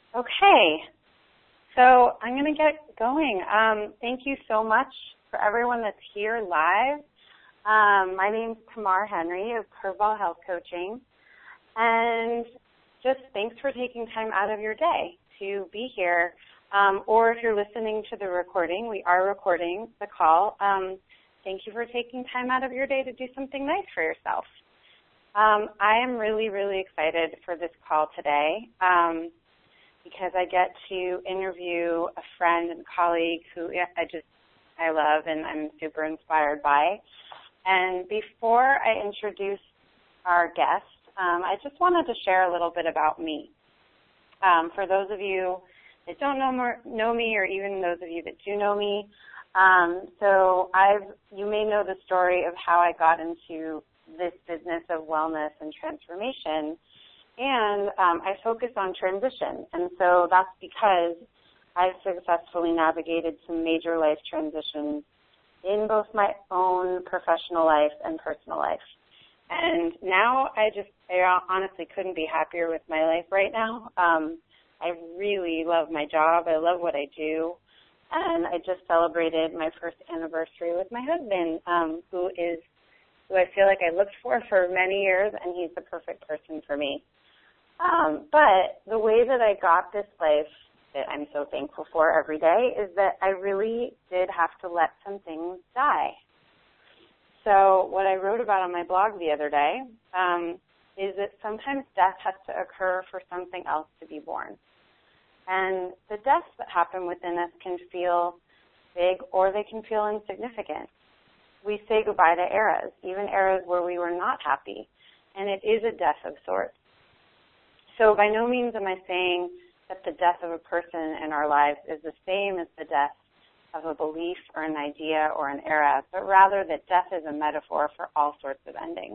Okay, so I'm going to get going. Thank you so much for everyone that's here live. My name's Tamar Henry of Curveball Health Coaching, and just thanks for taking time out of your day to be here. Or if you're listening to the recording, we are recording the call. Thank you for taking time out of your day to do something nice for yourself. I am really, really excited for this call today because I get to interview a friend and colleague who I love and I'm super inspired by. And before I introduce our guest, I just wanted to share a little bit about me. For those of you that don't know me, or even those of you that do know me, you may know the story of how I got into this business of wellness and transformation, and I focus on transition. And so that's because I've successfully navigated some major life transitions in both my own professional life and personal life. And now I honestly couldn't be happier with my life right now. I really love my job. I love what I do. And I just celebrated my first anniversary with my husband, who I feel like I looked for many years, and he's the perfect person for me. But the way that I got this life that I'm so thankful for every day is that I really did have to let some things die. So what I wrote about on my blog the other day is that sometimes death has to occur for something else to be born. And the deaths that happen within us can feel big or they can feel insignificant. We say goodbye to eras, even eras where we were not happy, and it is a death of sorts. So by no means am I saying that the death of a person in our lives is the same as the death of a belief or an idea or an era, but rather that death is a metaphor for all sorts of endings.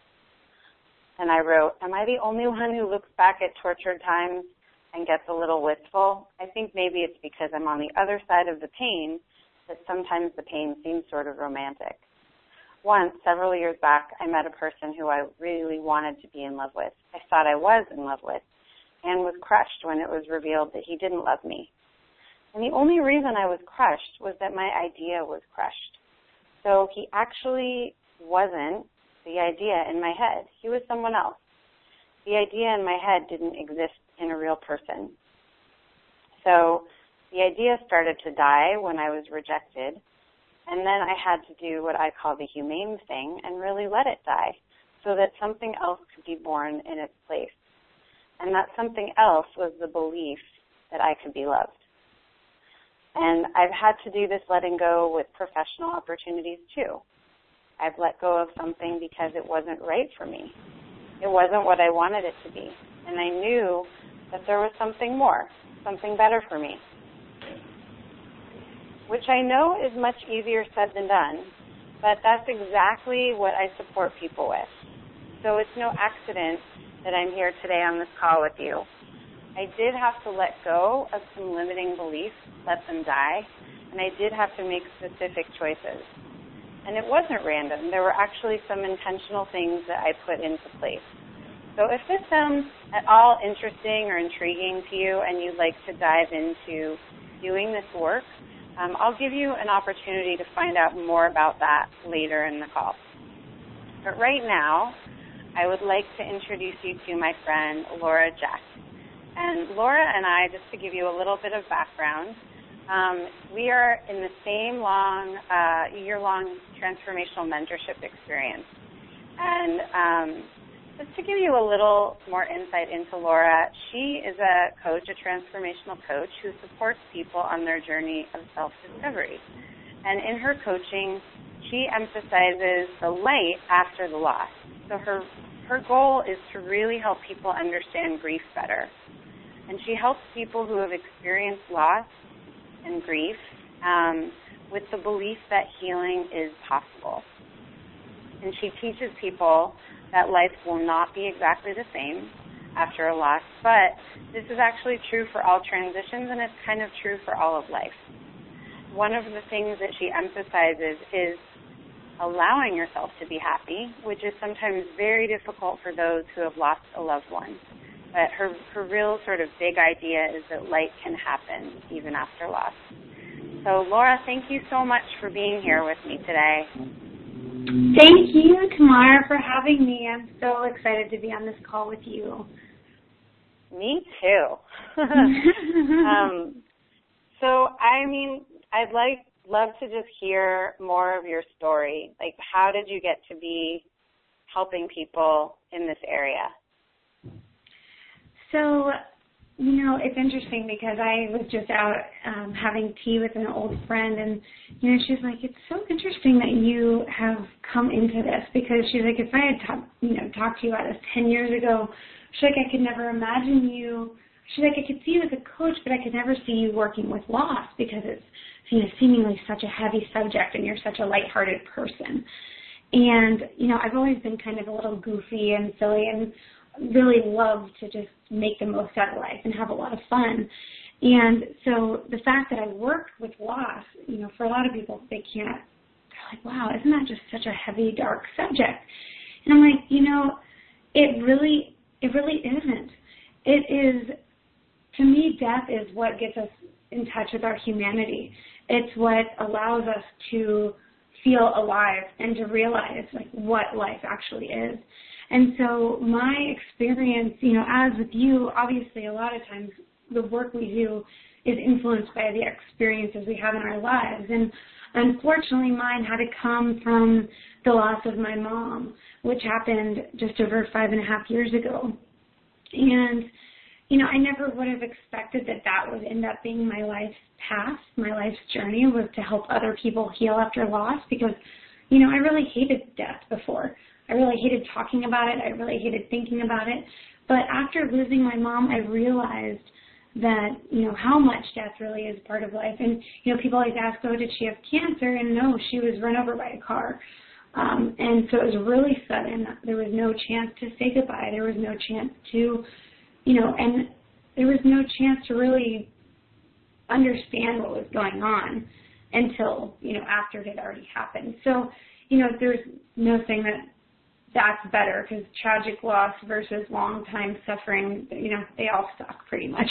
And I wrote, am I the only one who looks back at tortured times and gets a little wistful? I think maybe it's because I'm on the other side of the pain that sometimes the pain seems sort of romantic. Once, several years back, I met a person who I really wanted to be in love with. I thought I was in love with, and was crushed when it was revealed that he didn't love me. And the only reason I was crushed was that my idea was crushed. So he actually wasn't the idea in my head. He was someone else. The idea in my head didn't exist in a real person. So the idea started to die when I was rejected, and then I had to do what I call the humane thing and really let it die so that something else could be born in its place. And that something else was the belief that I could be loved. And I've had to do this letting go with professional opportunities too. I've let go of something because it wasn't right for me. It wasn't what I wanted it to be. And I knew that there was something more, something better for me, which I know is much easier said than done, but that's exactly what I support people with. So it's no accident that I'm here today on this call with you. I did have to let go of some limiting beliefs, let them die, and I did have to make specific choices. And it wasn't random. There were actually some intentional things that I put into place. So if this sounds at all interesting or intriguing to you and you'd like to dive into doing this work, I'll give you an opportunity to find out more about that later in the call. But right now, I would like to introduce you to my friend, Laura Jack. And Laura and I, just to give you a little bit of background, we are in the same year-long transformational mentorship experience. And just to give you a little more insight into Laura, she is a coach, a transformational coach who supports people on their journey of self-discovery. And in her coaching, she emphasizes the light after the loss. So her goal is to really help people understand grief better. And she helps people who have experienced loss and grief with the belief that healing is possible. And she teaches people that life will not be exactly the same after a loss, but this is actually true for all transitions, and it's kind of true for all of life. One of the things that she emphasizes is allowing yourself to be happy, which is sometimes very difficult for those who have lost a loved one. But her real sort of big idea is that light can happen even after loss. So, Laura, thank you so much for being here with me today. Thank you, Tamara, for having me. I'm so excited to be on this call with you. Me too. So, I mean, I'd love to just hear more of your story. Like, how did you get to be helping people in this area? So, you know, it's interesting because I was just out having tea with an old friend, and, you know, she's like, it's so interesting that you have come into this, because she's like, if I had talked to you about this 10 years ago, she's like, I could never imagine you. She's like, I could see you as a coach, but I could never see you working with loss because it's, you know, seemingly such a heavy subject and you're such a lighthearted person. And, you know, I've always been kind of a little goofy and silly and really love to just make the most out of life and have a lot of fun. And so the fact that I work with loss, you know, for a lot of people, they're like, wow, isn't that just such a heavy, dark subject? And I'm like, you know, it really isn't. It is, to me, death is what gets us in touch with our humanity. It's what allows us to feel alive and to realize, like, what life actually is. And so my experience, you know, as with you, obviously a lot of times the work we do is influenced by the experiences we have in our lives. And unfortunately mine had to come from the loss of my mom, which happened just over 5.5 years ago. And, you know, I never would have expected that would end up being my life's path, my life's journey, was to help other people heal after loss, because, you know, I really hated death before. I really hated talking about it. I really hated thinking about it. But after losing my mom, I realized that, you know, how much death really is part of life. And, you know, people always ask, oh, did she have cancer? And no, she was run over by a car. And so it was really sudden. There was no chance to say goodbye. There was no chance to, you know, and there was no chance to really understand what was going on until, you know, after it had already happened. So, you know, there's no saying that's better, because tragic loss versus long-time suffering, you know, they all suck pretty much.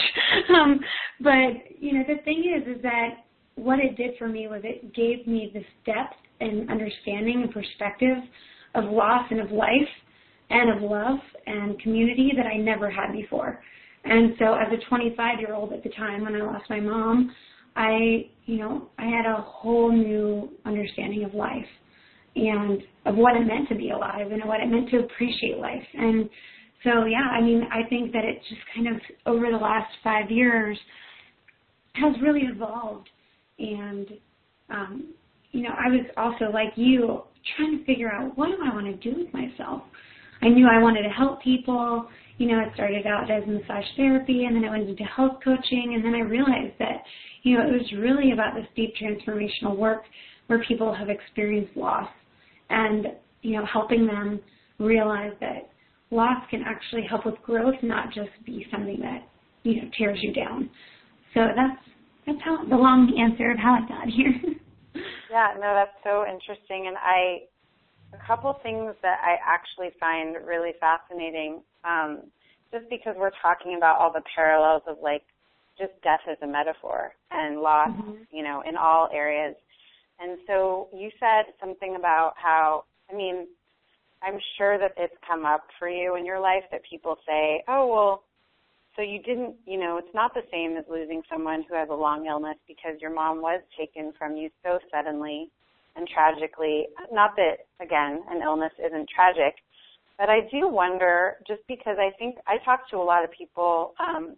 But, you know, the thing is that what it did for me was it gave me this depth and understanding and perspective of loss and of life and of love and community that I never had before. And so as a 25-year-old at the time when I lost my mom, I had a whole new understanding of life and of what it meant to be alive and what it meant to appreciate life. And so, yeah, I mean, I think that it just kind of, over the last 5 years, has really evolved. And, you know, I was also, like you, trying to figure out, what do I want to do with myself? I knew I wanted to help people. You know, it started out as massage therapy, and then it went into health coaching, and then I realized that, you know, it was really about this deep transformational work where people have experienced loss, and, you know, helping them realize that loss can actually help with growth, not just be something that, you know, tears you down. So that's how, the long answer of how I got here. Yeah, no, that's so interesting. And a couple things that I actually find really fascinating, just because we're talking about all the parallels of, like, just death as a metaphor and loss, you know, in all areas. And so you said something about how, I mean, I'm sure that it's come up for you in your life that people say, oh, well, so you didn't, you know, it's not the same as losing someone who has a long illness because your mom was taken from you so suddenly and tragically. Not that, again, an illness isn't tragic, but I do wonder, just because I think I talk to a lot of people,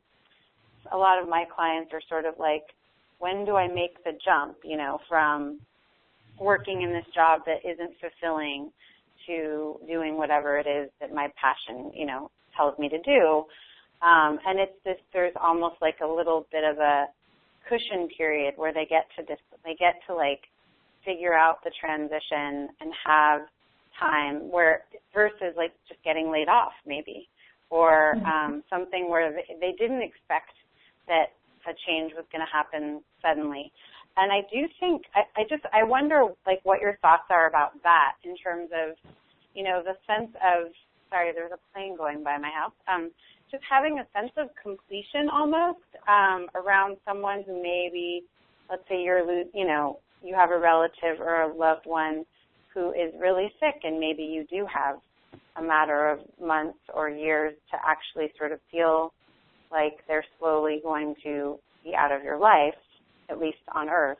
a lot of my clients are sort of like, when do I make the jump, you know, from working in this job that isn't fulfilling to doing whatever it is that my passion, you know, tells me to do. And it's this, there's almost like a little bit of a cushion period where they get to like figure out the transition and have time where, versus like just getting laid off maybe, or something where they didn't expect that a change was going to happen suddenly. And I do think, I wonder, like, what your thoughts are about that in terms of, you know, the sense of sorry, there's a plane going by my house. Just having a sense of completion almost around someone who maybe, let's say you have a relative or a loved one who is really sick, and maybe you do have a matter of months or years to actually sort of feel like they're slowly going to be out of your life, at least on Earth,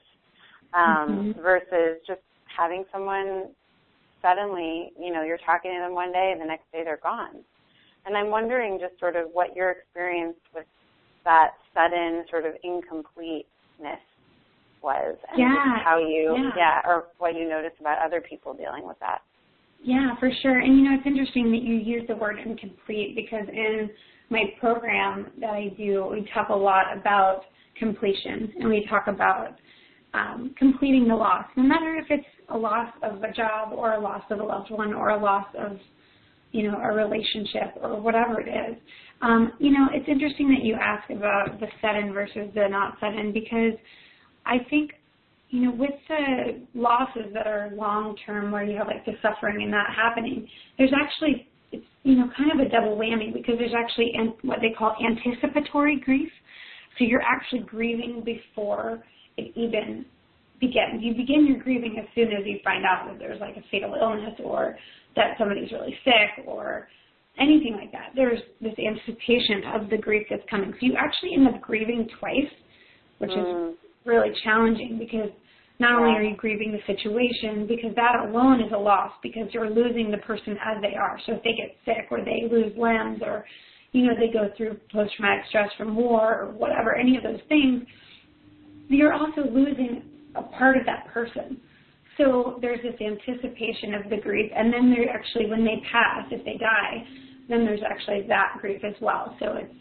versus just having someone suddenly, you're talking to them one day and the next day they're gone. And I'm wondering just sort of what your experience with that sudden sort of incompleteness was, and just how or what you noticed about other people dealing with that. Yeah, for sure. And, it's interesting that you use the word incomplete, because in my program that I do, we talk a lot about completion, and we talk about completing the loss, no matter if it's a loss of a job or a loss of a loved one or a loss of, a relationship or whatever it is. It's interesting that you ask about the sudden versus the not sudden, because I think, with the losses that are long-term, where you have like the suffering and that happening, there's actually, it's, kind of a double whammy, because there's actually what they call anticipatory grief. So you're actually grieving before it even begins. You begin your grieving as soon as you find out that there's like a fatal illness, or that somebody's really sick, or anything like that. There's this anticipation of the grief that's coming. So you actually end up grieving twice, which is really challenging, because not only are you grieving the situation, because that alone is a loss, because you're losing the person as they are. So if they get sick, or they lose limbs, or, they go through post-traumatic stress from war, or whatever, any of those things, you're also losing a part of that person. So there's this anticipation of the grief, and then there actually, when they pass, if they die, then there's actually that grief as well. So it's,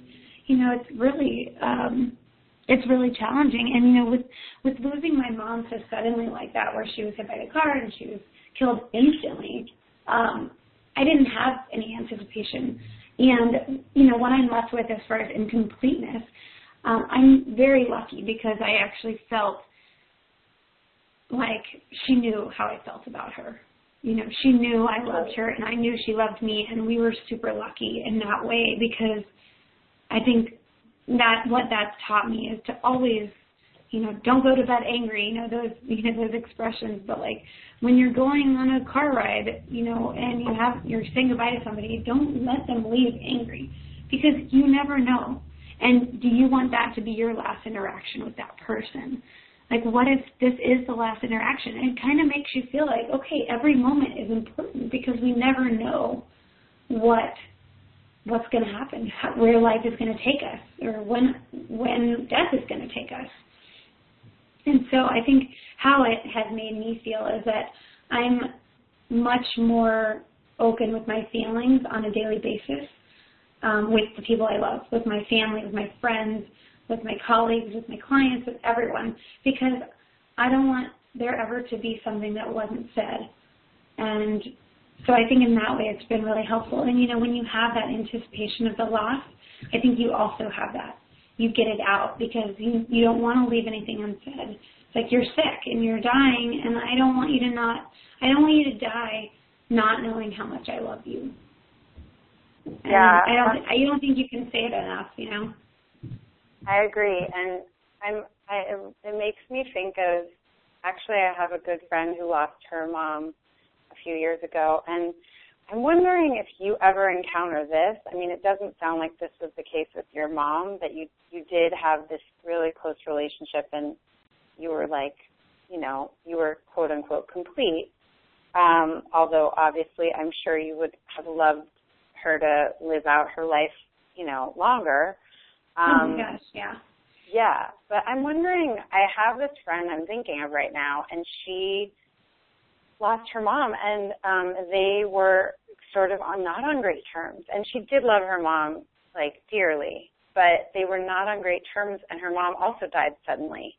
it's really challenging. And, with losing my mom so suddenly like that, where she was hit by the car and she was killed instantly, I didn't have any anticipation. And, what I'm left with as far as incompleteness, I'm very lucky, because I actually felt like she knew how I felt about her. She knew I loved her, and I knew she loved me, and we were super lucky in that way, because I think that what that's taught me is to always, don't go to bed angry, those expressions, but like when you're going on a car ride, and you're saying goodbye to somebody, don't let them leave angry, because you never know. And do you want that to be your last interaction with that person? Like, what if this is the last interaction? And it kind of makes you feel like, okay, every moment is important, because we never know what's going to happen, where life is going to take us, or when death is going to take us. And so I think how it has made me feel is that I'm much more open with my feelings on a daily basis, with the people I love, with my family, with my friends, with my colleagues, with my clients, with everyone, because I don't want there ever to be something that wasn't said. And so I think in that way it's been really helpful. And, when you have that anticipation of the loss, I think you also have that. You get it out, because you don't want to leave anything unsaid. It's like you're sick and you're dying, and I don't want you to die not knowing how much I love you. And I don't think you can say it enough, I agree, and it makes me think of, actually I have a good friend who lost her mom a few years ago, and I'm wondering if you ever encounter this. I mean, it doesn't sound like this was the case with your mom, that you did have this really close relationship, and you were like, you were quote unquote complete, although obviously I'm sure you would have loved her to live out her life, longer. Oh my gosh, yeah. Yeah, but I'm wondering, I have this friend I'm thinking of right now, and she lost her mom, and they were sort of not on great terms. And she did love her mom, like, dearly, but they were not on great terms, and her mom also died suddenly.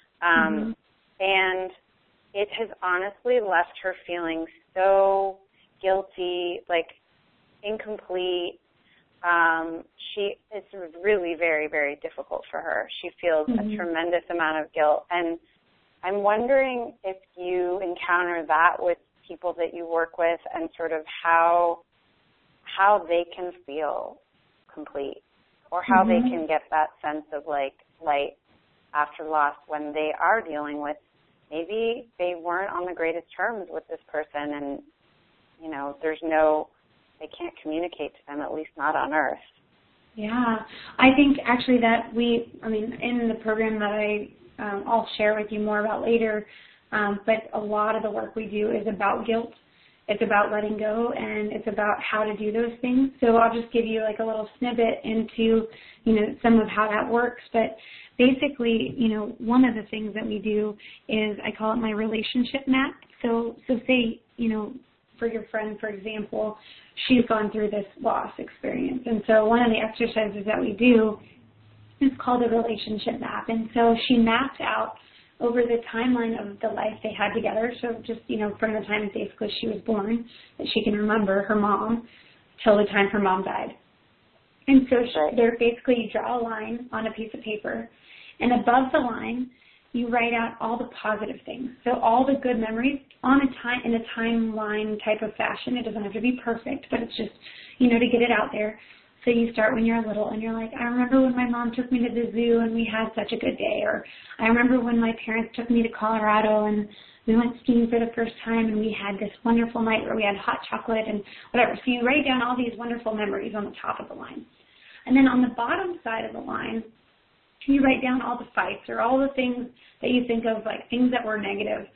And it has honestly left her feeling so guilty, like incomplete. It's really very, very difficult for her. She feels a tremendous amount of guilt. And I'm wondering if you encounter that with people that you work with, and sort of how how they can feel complete, or how they can get that sense of like light after loss when they are dealing with, maybe they weren't on the greatest terms with this person, and, you know, they can't communicate to them, at least not on earth. Yeah, I think actually that in the program that I'll share with you more about later, but a lot of the work we do is about guilt. It's about letting go, and it's about how to do those things. So I'll just give you like a little snippet into, you know, some of how that works. But basically, you know, one of the things that we do is I call it my relationship map. So say, you know, for your friend, for example, she's gone through this loss experience. And so one of the exercises that we do is called a relationship map. And so she mapped out over the timeline of the life they had together, so just, you know, from the time basically she was born, that she can remember her mom, till the time her mom died. And so they're basically, you draw a line on a piece of paper, and above the line, you write out all the positive things. So all the good memories in a timeline type of fashion. It doesn't have to be perfect, but it's just, you know, to get it out there. So you start when you're little and you're like, I remember when my mom took me to the zoo and we had such a good day. Or I remember when my parents took me to Colorado and we went skiing for the first time and we had this wonderful night where we had hot chocolate and whatever. So you write down all these wonderful memories on the top of the line. And then on the bottom side of the line, you write down all the fights or all the things that you think of, like things that were negative.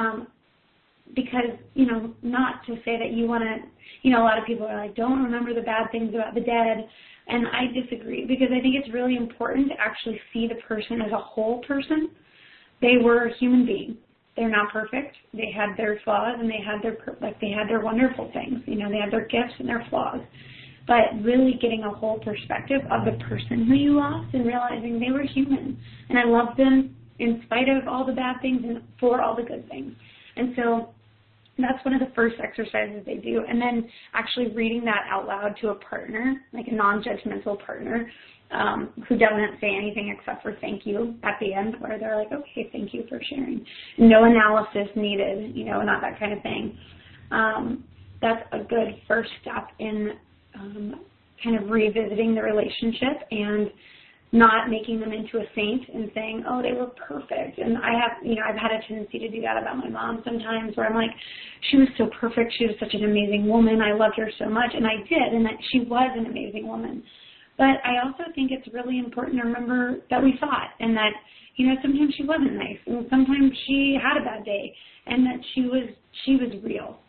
Because, you know, not to say that you want to, you know, a lot of people are like, don't remember the bad things about the dead. And I disagree, because I think it's really important to actually see the person as a whole person. They were a human being. They're not perfect. They had their flaws and they had their wonderful things. You know, they had their gifts and their flaws. But really getting a whole perspective of the person who you lost and realizing they were human. And I love them in spite of all the bad things and for all the good things. And so that's one of the first exercises they do. And then actually reading that out loud to a partner, like a non-judgmental partner, who doesn't say anything except for thank you at the end, where they're like, okay, thank you for sharing. No analysis needed, you know, not that kind of thing. That's a good first step in kind of revisiting the relationship and not making them into a saint and saying, oh, they were perfect. And I've had a tendency to do that about my mom sometimes, where I'm like, she was so perfect. She was such an amazing woman. I loved her so much. And I did, and that she was an amazing woman. But I also think it's really important to remember that we fought, and that, you know, sometimes she wasn't nice, and sometimes she had a bad day, and that she was real.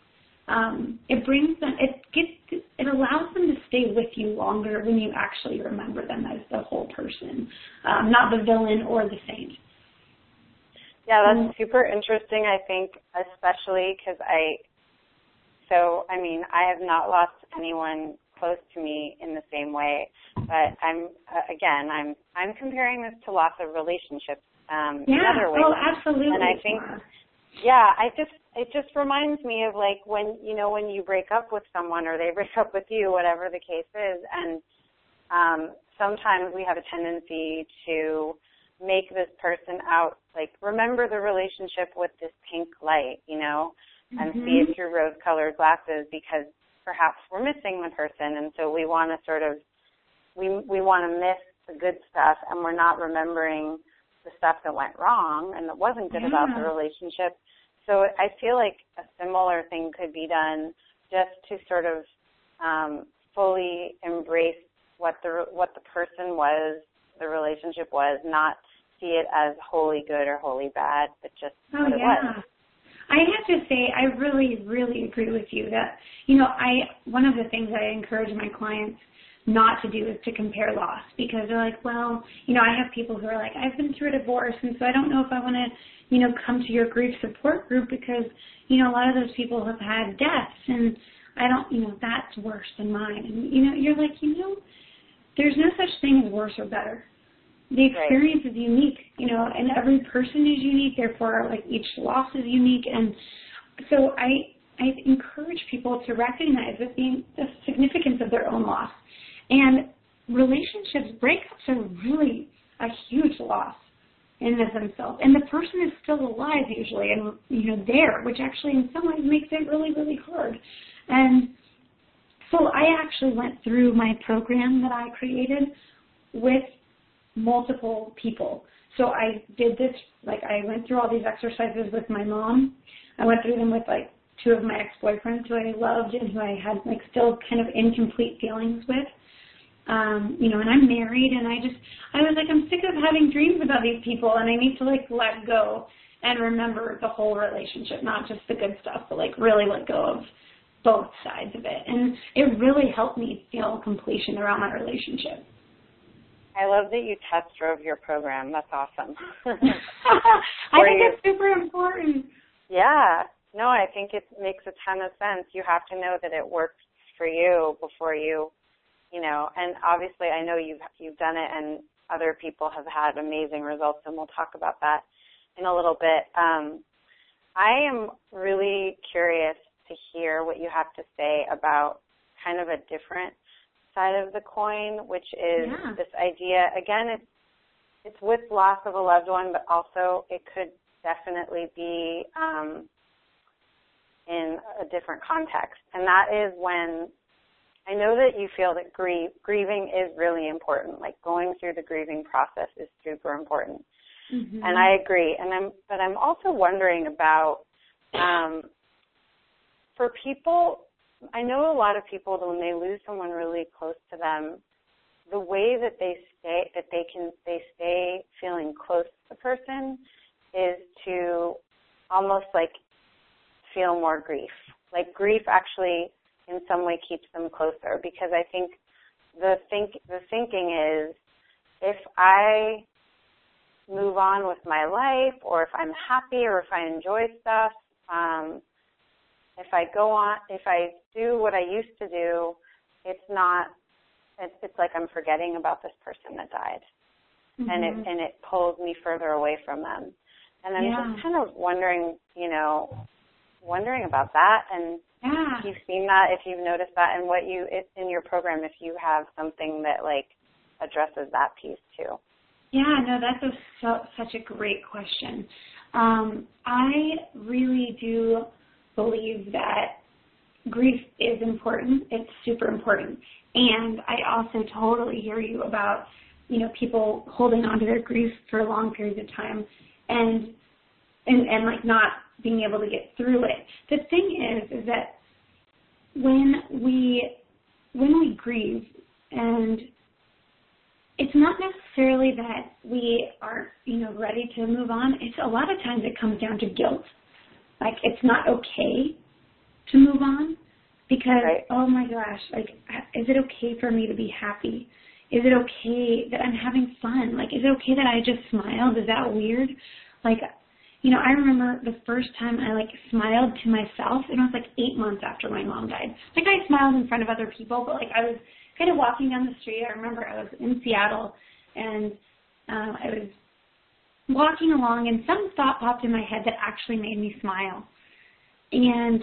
It allows them to stay with you longer when you actually remember them as the whole person, not the villain or the saint. Yeah, that's super interesting, I think, especially because I have not lost anyone close to me in the same way, but I'm comparing this to loss of relationships in other ways. Oh, absolutely. And I think, it just reminds me of like when you break up with someone or they break up with you, whatever the case is, and sometimes we have a tendency to make this person out, like, remember the relationship with this pink light, you know, and see it through rose-colored glasses, because perhaps we're missing the person, and so we want to sort of, we want to miss the good stuff, and we're not remembering the stuff that went wrong and that wasn't good about the relationship. So I feel like a similar thing could be done, just to sort of fully embrace what the person was, the relationship was, not see it as wholly good or wholly bad, but just what it was. I have to say, I really, really agree with you that, you know, one of the things I encourage my clients not to do is to compare loss, because they're like, well, you know, I have people who are like, I've been through a divorce, and so I don't know if I want to, you know, come to your grief support group because, you know, a lot of those people have had deaths, and I don't, you know, that's worse than mine. And, you know, you're like, you know, there's no such thing as worse or better. The experience is unique, you know, and every person is unique, therefore, like, each loss is unique. And so I encourage people to recognize the significance of their own loss. And relationships, breakups are really a huge loss in themselves. And the person is still alive usually and, you know, there, which actually in some ways makes it really, really hard. And So I actually went through my program that I created with multiple people. So I did this, like I went through all these exercises with my mom. I went through them with like 2 of my ex-boyfriends who I loved and who I had like still kind of incomplete feelings with. And I'm married, and I was like, I'm sick of having dreams about these people, and I need to like let go and remember the whole relationship, not just the good stuff, but like really let go of both sides of it. And it really helped me feel completion around my relationship. I love that you test drove your program. That's awesome. I think it's super important. Yeah. No, I think it makes a ton of sense. You have to know that it works for you before you and obviously I know you've done it and other people have had amazing results, and we'll talk about that in a little bit. I am really curious to hear what you have to say about kind of a different side of the coin, which is this idea, again, it's with loss of a loved one, but also it could definitely be in a different context. And that is when I know that you feel that grieving is really important, like going through the grieving process is super important. Mm-hmm. And I agree. But I'm also wondering about, for people, I know a lot of people that when they lose someone really close to them, the way that they stay feeling close to the person is to almost like feel more grief. Like grief actually in some way keeps them closer, because I think the thinking is, if I move on with my life, or if I'm happy, or if I enjoy stuff, if I do what I used to do, it's like I'm forgetting about this person that died. Mm-hmm. and it pulls me further away from them. And I'm just kind of wondering about that, and if you've seen that, if you've noticed that, and in your program, if you have something that like addresses that piece too. Yeah, no, that's such a great question. I really do believe that grief is important. It's super important. And I also totally hear you about, people holding on to their grief for long periods of time and like not being able to get through it. The thing is that when we grieve, and it's not necessarily that we aren't, ready to move on. It's a lot of times it comes down to guilt. Like, it's not okay to move on because, oh my gosh, like, is it okay for me to be happy? Is it okay that I'm having fun? Like, is it okay that I just smiled? Is that weird? Like, I remember the first time I, like, smiled to myself, and it was, like, 8 months after my mom died. Like, I smiled in front of other people, but, like, I was kind of walking down the street. I remember I was in Seattle, and I was walking along, and some thought popped in my head that actually made me smile. And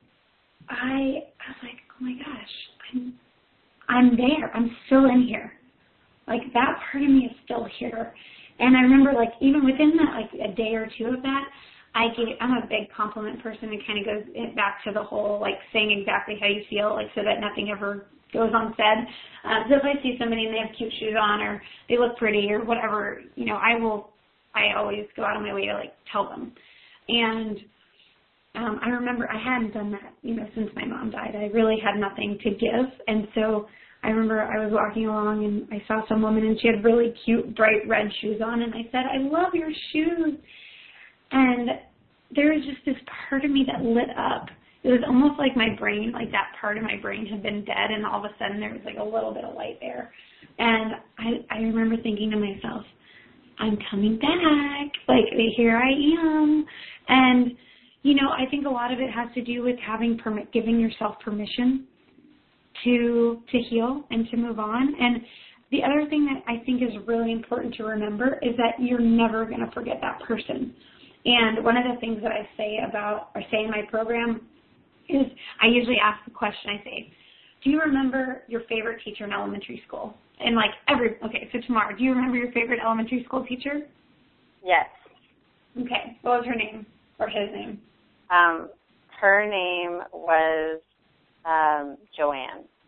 I was like, oh, my gosh, I'm there. I'm still in here. Like, that part of me is still here. And I remember, like, even within that, like, a day or two of that, I'm a big compliment person. It kind of goes back to the whole, like, saying exactly how you feel, like, so that nothing ever goes unsaid. So if I see somebody and they have cute shoes on, or they look pretty, or whatever, I always go out of my way to, like, tell them. And I remember I hadn't done that, since my mom died. I really had nothing to give. And so I remember I was walking along and I saw some woman and she had really cute, bright red shoes on. And I said, I love your shoes. And there was just this part of me that lit up. It was almost like my brain, like that part of my brain had been dead. And all of a sudden there was like a little bit of light there. And I remember thinking to myself, I'm coming back. Like, here I am. And, I think a lot of it has to do with giving yourself permission to heal and to move on. And the other thing that I think is really important to remember is that you're never going to forget that person. And one of the things that I say in my program is I usually ask the question, I say, do you remember your favorite teacher in elementary school? And so tomorrow, do you remember your favorite elementary school teacher? Yes. Okay. What was her name or his name? Her name was Joanne.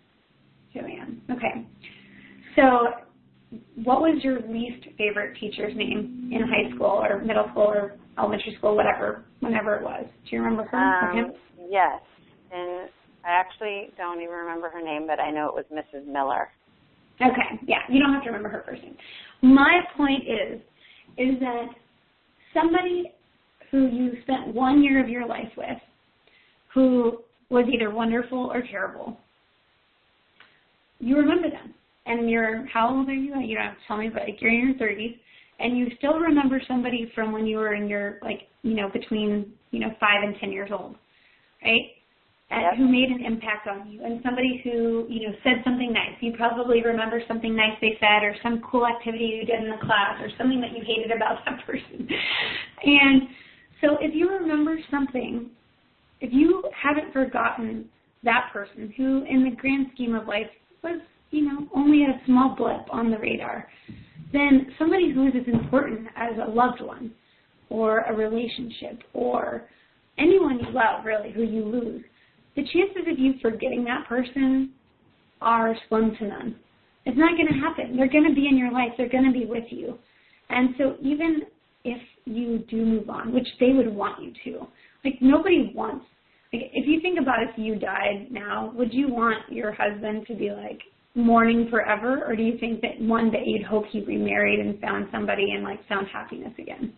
Joanne. Okay. So what was your least favorite teacher's name in high school or middle school or elementary school, whenever it was? Do you remember her or him? Yes. And I actually don't even remember her name, but I know it was Mrs. Miller. Okay. Yeah. You don't have to remember her first name. My point is that somebody who you spent 1 year of your life with who was either wonderful or terrible, you remember them. And how old are you? You don't have to tell me, but you're in your 30s, and you still remember somebody from when you were in your, between, 5 and 10 years old, right? Yep. Who made an impact on you, and somebody who, said something nice. You probably remember something nice they said, or some cool activity you did in the class, or something that you hated about that person. And so if you remember something, if you haven't forgotten that person who, in the grand scheme of life, was, only a small blip on the radar, then somebody who is as important as a loved one or a relationship or anyone you love, really, who you lose, the chances of you forgetting that person are slim to none. It's not going to happen. They're going to be in your life. They're going to be with you. And so even if you do move on, which they would want you to, nobody wants, if you think about if you died now, would you want your husband to be mourning forever, or do you think that one day you'd hope he remarried and found somebody and found happiness again?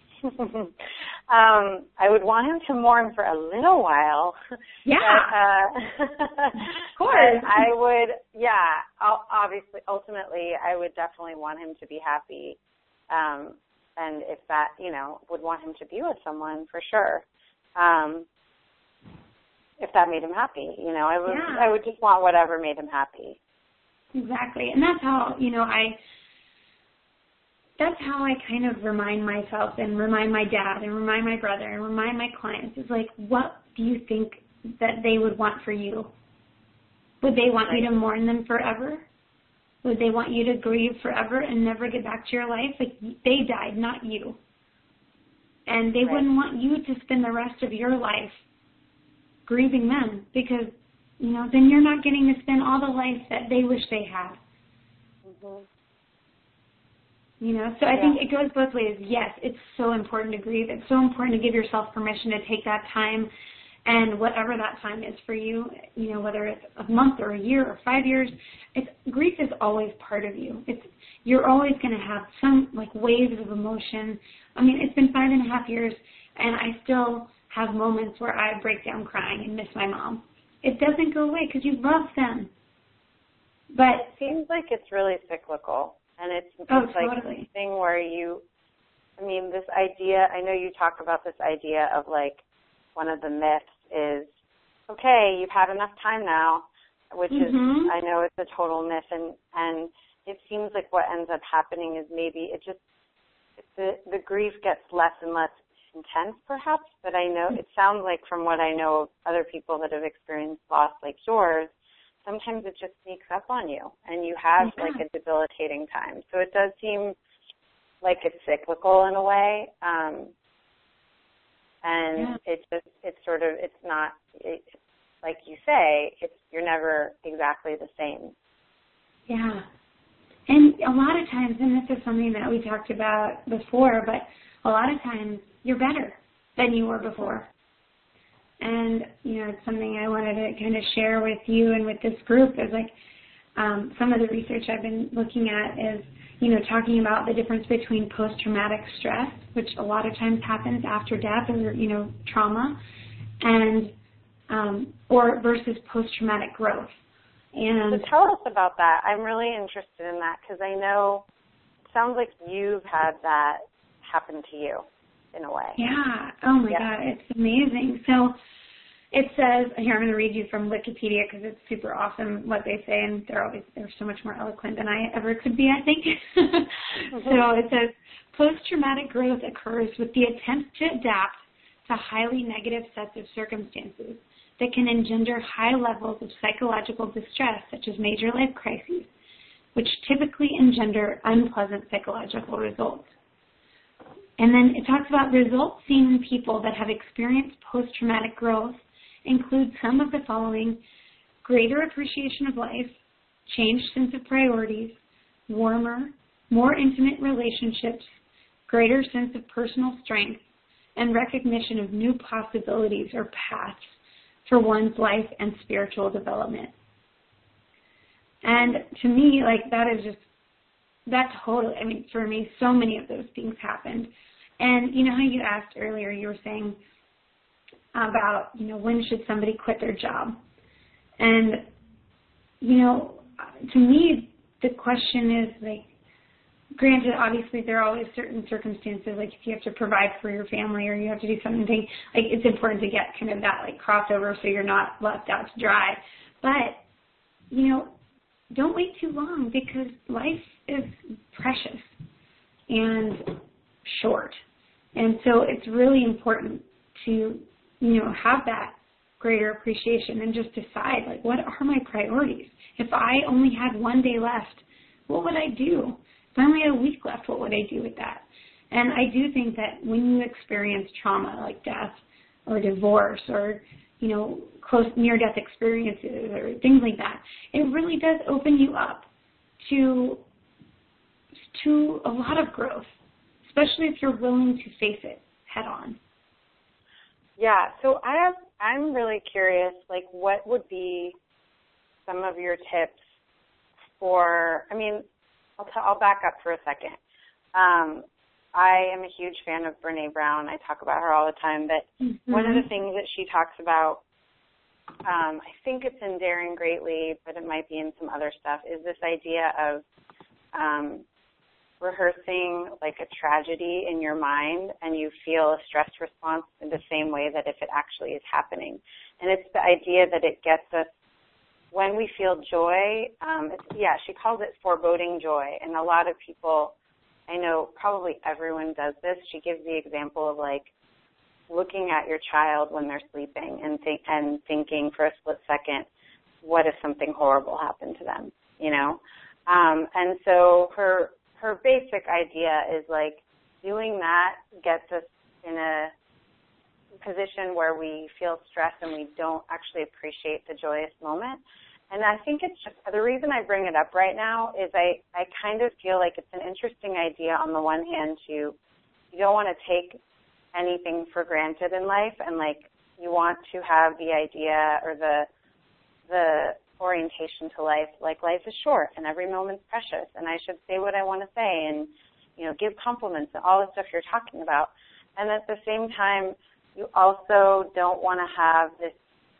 I would want him to mourn for a little while. Yeah. But, of course. I would, obviously, ultimately, I would definitely want him to be happy. And if that, would want him to be with someone for sure. If that made him happy, I would just want whatever made him happy. Exactly. And that's how, that's how I kind of remind myself and remind my dad and remind my brother and remind my clients is what do you think that they would want for you? Would they want you to mourn them forever? Would they want you to grieve forever and never get back to your life? They died, not you. And they wouldn't want you to spend the rest of your life grieving them because, then you're not getting to spend all the life that they wish they had. Mm-hmm. So I think it goes both ways. Yes, it's so important to grieve. It's so important to give yourself permission to take that time, and whatever that time is for you, whether it's a month or a year or 5 years, grief is always part of you. You're always going to have some waves of emotion. I mean, it's been 5.5 years, and I still have moments where I break down crying and miss my mom. It doesn't go away because you love them. But it seems like it's really cyclical. And it's totally. This thing where this idea, I know you talk about this idea of one of the myths is, okay, you've had enough time now, which is, I know it's a total myth. And it seems like what ends up happening is maybe the grief gets less and less intense perhaps, but I know it sounds like from what I know of other people that have experienced loss like yours, sometimes it just sneaks up on you and you have a debilitating time. So it does seem like it's cyclical in a way. It's not, like you say, you're never exactly the same. Yeah. And a lot of times, and this is something that we talked about before, but a lot of times you're better than you were before. And, it's something I wanted to kind of share with you and with this group is some of the research I've been looking at is, talking about the difference between post-traumatic stress, which a lot of times happens after death or, trauma, and or versus post-traumatic growth. And so tell us about that. I'm really interested in that because I know it sounds like you've had that happen to you in a way. Yeah. Oh, my God. It's amazing. So it says, here, I'm going to read you from Wikipedia because it's super awesome what they say, and they're so much more eloquent than I ever could be, I think. So it says, post-traumatic growth occurs with the attempt to adapt to highly negative sets of circumstances that can engender high levels of psychological distress, such as major life crises, which typically engender unpleasant psychological results. And then it talks about results seen in people that have experienced post-traumatic growth include some of the following: greater appreciation of life, changed sense of priorities, warmer, more intimate relationships, greater sense of personal strength, and recognition of new possibilities or paths for one's life and spiritual development. And to me, like, that totally, I mean, for me, so many of those things happened. And you know how you asked earlier, you were saying about, you know, when should somebody quit their job? And, you know, to me, the question is, like, granted, obviously there are always certain circumstances, like if you have to provide for your family or you have to do something, like it's important to get kind of that like crossover so you're not left out to dry. But, you know, don't wait too long because life is precious and short. And so it's really important to, you know, have that greater appreciation and just decide, like, what are my priorities? If I only had one day left, what would I do? If I only had a week left, what would I do with that? And I do think that when you experience trauma like death or divorce or, you know, close near-death experiences or things like that, it really does open you up to a lot of growth, especially if you're willing to face it head on. Yeah, so I'm really curious, like, what would be some of your tips for, I mean, I'll back up for a second. I am a huge fan of Brené Brown. I talk about her all the time, but one of the things that she talks about, I think it's in Daring Greatly, but it might be in some other stuff, is this idea of rehearsing like a tragedy in your mind and you feel a stress response in the same way that if it actually is happening. And it's the idea that it gets us, when we feel joy, she calls it foreboding joy. And a lot of people, I know probably everyone does this. She gives the example of like looking at your child when they're sleeping and thinking for a split second, what if something horrible happened to them, you know? And so her basic idea is like doing that gets us in a position where we feel stress and we don't actually appreciate the joyous moment. And I think it's just, the reason I bring it up right now is I kind of feel like it's an interesting idea on the one hand to, you don't want to take anything for granted in life and like you want to have the idea or the orientation to life, like life is short and every moment's precious and I should say what I want to say and, you know, give compliments and all the stuff you're talking about. And at the same time, you also don't want to have this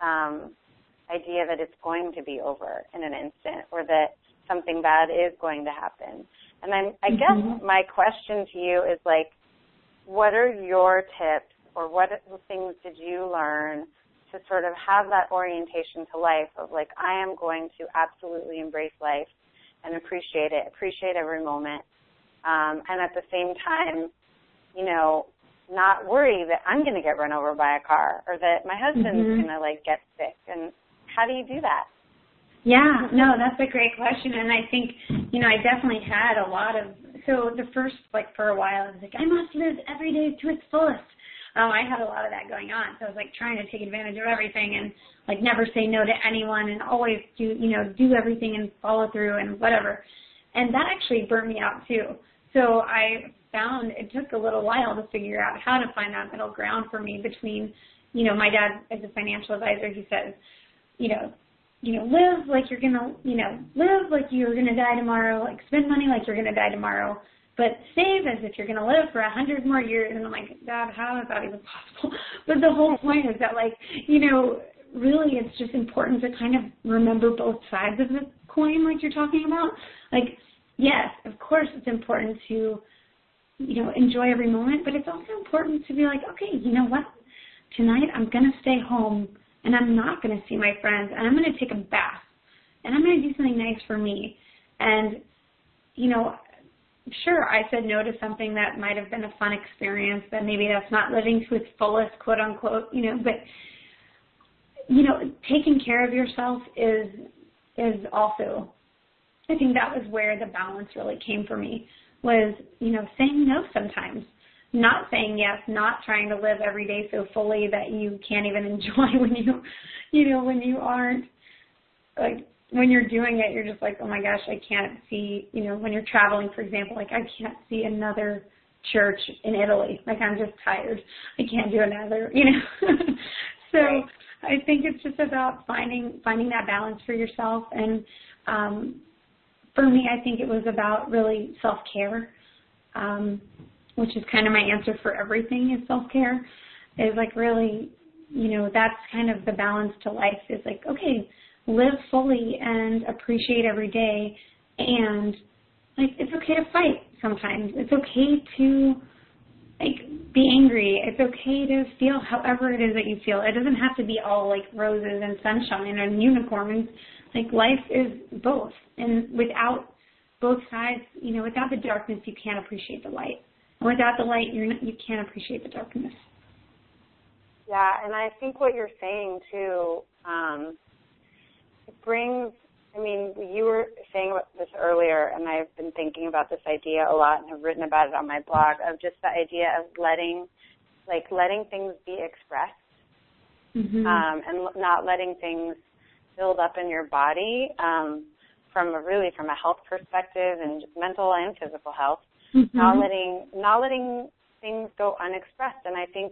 idea that it's going to be over in an instant or that something bad is going to happen. And then I guess my question to you is like, what are your tips or what things did you learn to sort of have that orientation to life of like, I am going to absolutely embrace life and appreciate it, appreciate every moment. And at the same time, you know, not worry that I'm going to get run over by a car or that my husband's going to like get sick. And how do you do that? Yeah, no, that's a great question. And I think, you know, I definitely had a lot of, so the first, like for a while, I was like, I must live every day to its fullest. I had a lot of that going on. So I was like trying to take advantage of everything and like never say no to anyone and always do everything and follow through and whatever. And that actually burnt me out too. So I found it took a little while to figure out how to find that middle ground for me between, you know, my dad as a financial advisor, he says, live like you're gonna die tomorrow, like spend money like you're gonna die tomorrow, but save as if you're gonna live for 100 more years. And I'm like, Dad, how is that even possible? But the whole point is that, like, you know, really it's just important to kind of remember both sides of the coin, like you're talking about. Like, yes, of course it's important to, you know, enjoy every moment, but it's also important to be like, okay, you know what? Tonight I'm going to stay home and I'm not going to see my friends and I'm going to take a bath and I'm going to do something nice for me. And, you know, sure, I said no to something that might have been a fun experience, that maybe that's not living to its fullest, quote unquote, you know, but, you know, taking care of yourself is also, I think that was where the balance really came for me, was, you know, saying no sometimes, not saying yes, not trying to live every day so fully that you can't even enjoy when you know, when you aren't, like, when you're doing it, you're just like, oh my gosh, I can't see, when you're traveling, for example, like I can't see another church in Italy. Like I'm just tired. I can't do another, So right. I think it's just about finding that balance for yourself. And for me, I think it was about really self-care, which is kind of my answer for everything is self-care, is like really, that's kind of the balance to life is like, okay, live fully and appreciate every day. And like, it's okay to fight sometimes. It's okay to like be angry. It's okay to feel however it is that you feel. It doesn't have to be all like roses and sunshine and unicorns. Like life is both. And without both sides, without the darkness, you can't appreciate the light. And without the light, you can't appreciate the darkness. Yeah, and I think what you're saying too, it brings, you were saying this earlier, and I've been thinking about this idea a lot and have written about it on my blog, of just the idea of letting things be expressed, mm-hmm. And not letting things build up in your body, from a health perspective and just mental and physical health, mm-hmm. not letting things go unexpressed. And I think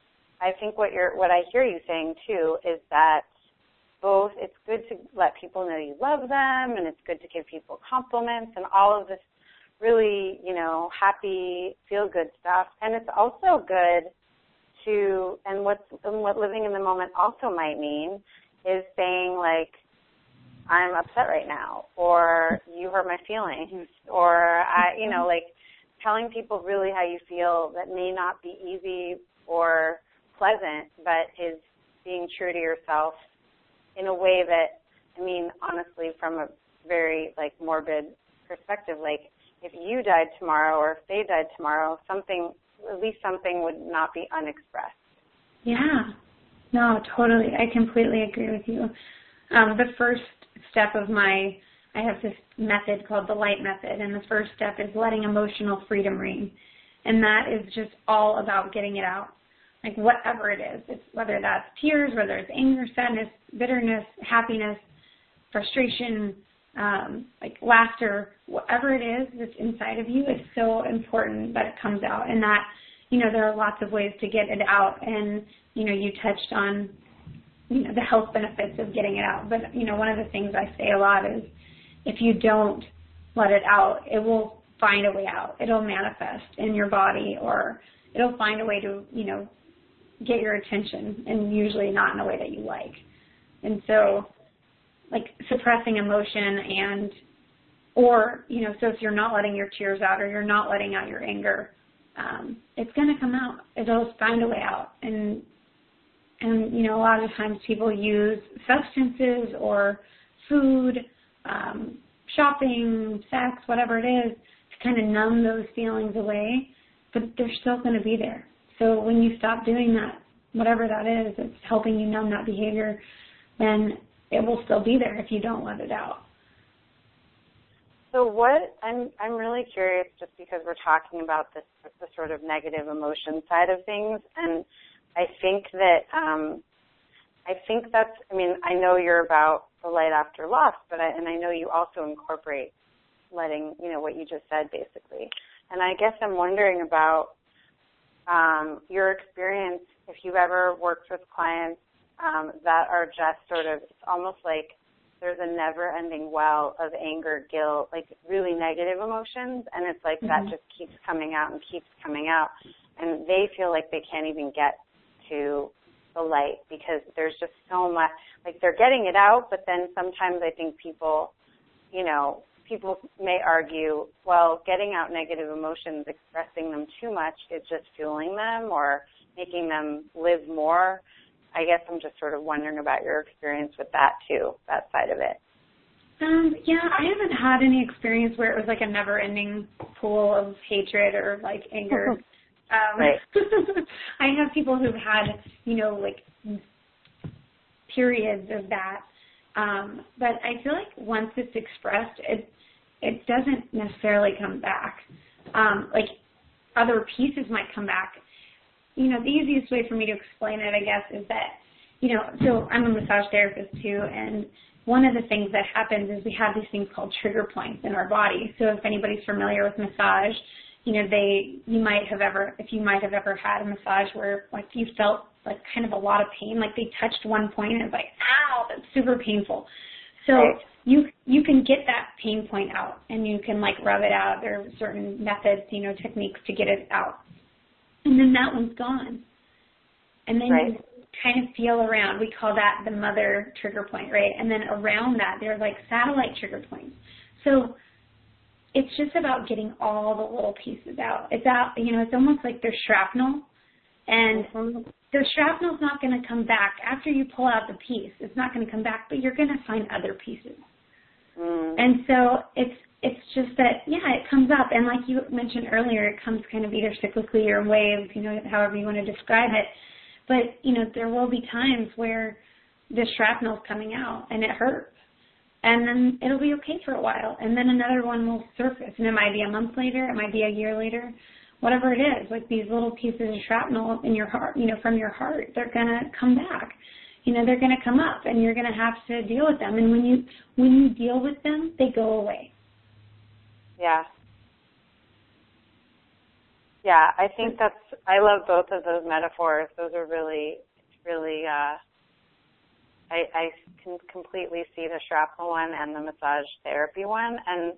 what I hear you saying too is that both it's good to let people know you love them, and it's good to give people compliments and all of this really, happy, feel-good stuff. And it's also good to, and what living in the moment also might mean is saying like, I'm upset right now, or you hurt my feelings, or like telling people really how you feel that may not be easy or pleasant, but is being true to yourself in a way that, honestly, from a very, morbid perspective, if you died tomorrow or if they died tomorrow, at least something would not be unexpressed. Yeah. No, totally. I completely agree with you. The first step of I have this method called the light method, and the first step is letting emotional freedom ring. And that is just all about getting it out. Like whatever it is, it's whether that's tears, whether it's anger, sadness, bitterness, happiness, frustration, laughter, whatever it is that's inside of you is so important that it comes out. And that, there are lots of ways to get it out. And, you touched on, the health benefits of getting it out. But, one of the things I say a lot is if you don't let it out, it will find a way out. It'll manifest in your body, or it'll find a way to, get your attention, and usually not in a way that you like. And so, suppressing emotion or so if you're not letting your tears out or you're not letting out your anger, it's going to come out. It'll find a way out. And a lot of times people use substances or food, shopping, sex, whatever it is, to kind of numb those feelings away, but they're still going to be there. So when you stop doing that, whatever that is, it's helping you numb that behavior, then it will still be there if you don't let it out. So I'm really curious, just because we're talking about the sort of negative emotion side of things, and I think that's, I know you're about the light after loss, and I know you also incorporate letting, what you just said basically. And I guess I'm wondering about your experience, if you've ever worked with clients that are just sort of, it's almost like there's a never-ending well of anger, guilt, really negative emotions, and it's like that just keeps coming out and keeps coming out, and they feel like they can't even get to the light because there's just so much, they're getting it out, but then sometimes I think people may argue, well, getting out negative emotions, expressing them too much is just fueling them or making them live more. I guess I'm just sort of wondering about your experience with that too, that side of it. Yeah, I haven't had any experience where it was a never-ending pool of hatred or anger. Right. I have people who've had, periods of that. But I feel like once it's expressed, it doesn't necessarily come back. Other pieces might come back. The easiest way for me to explain it, I guess, is that, so I'm a massage therapist too, and one of the things that happens is we have these things called trigger points in our body. So if anybody's familiar with massage, you know, if you might have ever had a massage where like you felt like kind of a lot of pain, like they touched one point and it's like, ow, that's super painful. So you can get that pain point out and you can like rub it out. There are certain methods, you know, techniques to get it out. And then that one's gone. And then you kind of feel around. We call that the mother trigger point, right? And then around that, there are like satellite trigger points. So it's just about getting all the little pieces out. It's out, you know, it's almost like there's shrapnel. And the shrapnel's not going to come back. After you pull out the piece, it's not going to come back, but you're going to find other pieces. And so it's just that, yeah, it comes up. And like you mentioned earlier, it comes kind of either cyclically or in waves, you know, however you want to describe it. But, you know, there will be times where the shrapnel's coming out and it hurts. And then it'll be okay for a while. And then another one will surface. And it might be a month later. It might be a year later. Whatever it is, like these little pieces of shrapnel in your heart, you know, from your heart, they're going to come back. You know, they're going to come up and you're going to have to deal with them. And when you deal with them, they go away. Yeah. Yeah, I think I love both of those metaphors. Those are really, really, I can completely see the shrapnel one and the massage therapy one. And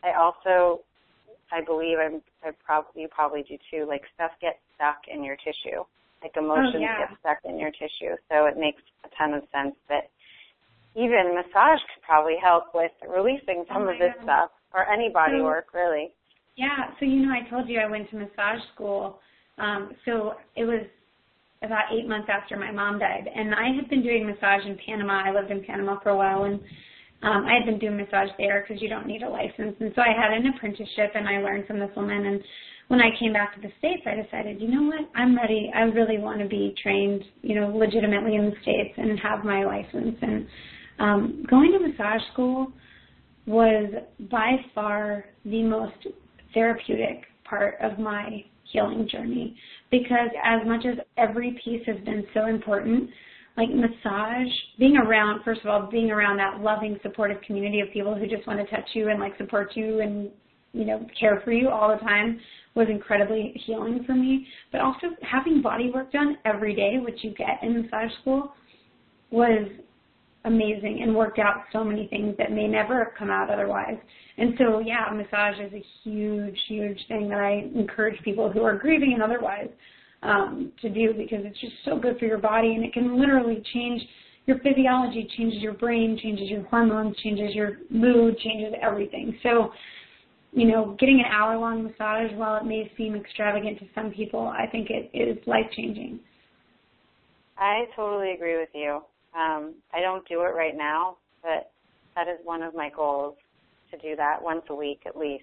I believe you probably do too, like stuff gets stuck in your tissue. Like emotions get stuck in your tissue. So it makes a ton of sense that even massage could probably help with releasing some of this stuff, or any body work, really. Yeah, so you know, I told you I went to massage school. So it was about 8 months after my mom died. And I had been doing massage in Panama. I lived in Panama for a while, and I had been doing massage there because you don't need a license. And so I had an apprenticeship, and I learned from this woman. And when I came back to the States, I decided, you know what, I'm ready. I really want to be trained, you know, legitimately in the States and have my license. And going to massage school was by far the most therapeutic part of my healing journey, because as much as every piece has been so important, like massage, being around that loving, supportive community of people who just want to touch you and like support you and, you know, care for you all the time was incredibly healing for me. But also having body work done every day, which you get in massage school, was amazing and worked out so many things that may never have come out otherwise. And so, yeah, massage is a huge, huge thing that I encourage people who are grieving and otherwise to do, because it's just so good for your body, and it can literally change your physiology, changes your brain, changes your hormones, changes your mood, changes everything. So, you know, getting an hour-long massage, while it may seem extravagant to some people, I think it is life-changing. I totally agree with you. I don't do it right now, but that is one of my goals, to do that once a week at least.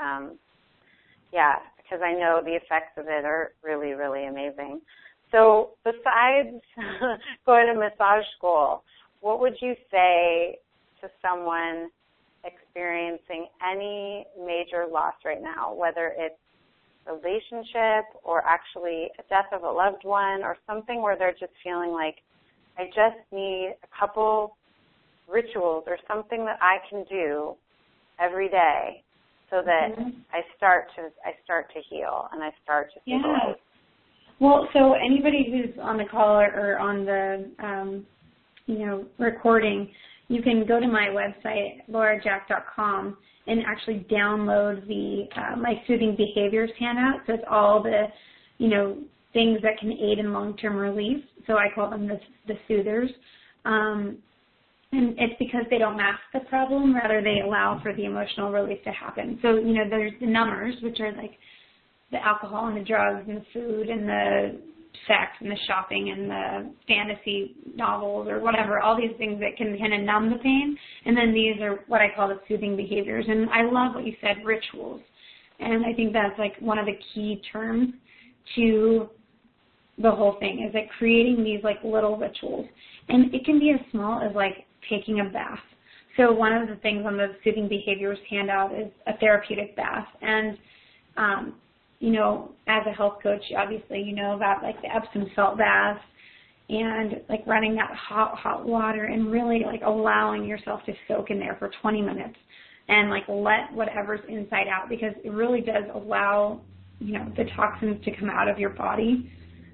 Because I know the effects of it are really, really amazing. So besides going to massage school, what would you say to someone experiencing any major loss right now, whether it's a relationship or actually a death of a loved one or something where they're just feeling like, I just need a couple rituals or something that I can do every day so that I start to heal and I start to feel light. Well, so anybody who's on the call or on the recording, you can go to my website, laurajack.com, and actually download the my Soothing Behaviors handout. So it's all the, things that can aid in long-term relief. So I call them the soothers. And it's because they don't mask the problem, rather they allow for the emotional release to happen. So, there's the numbers, which are like the alcohol and the drugs and the food and the sex and the shopping and the fantasy novels or whatever, all these things that can kind of numb the pain. And then these are what I call the soothing behaviors. And I love what you said, rituals. And I think that's like one of the key terms to the whole thing, is like creating these like little rituals. And it can be as small as like taking a bath. So one of the things on the Soothing Behaviors handout is a therapeutic bath. And, as a health coach, obviously you know about like the Epsom salt baths and like running that hot water and really like allowing yourself to soak in there for 20 minutes and like let whatever's inside out, because it really does allow, you know, the toxins to come out of your body.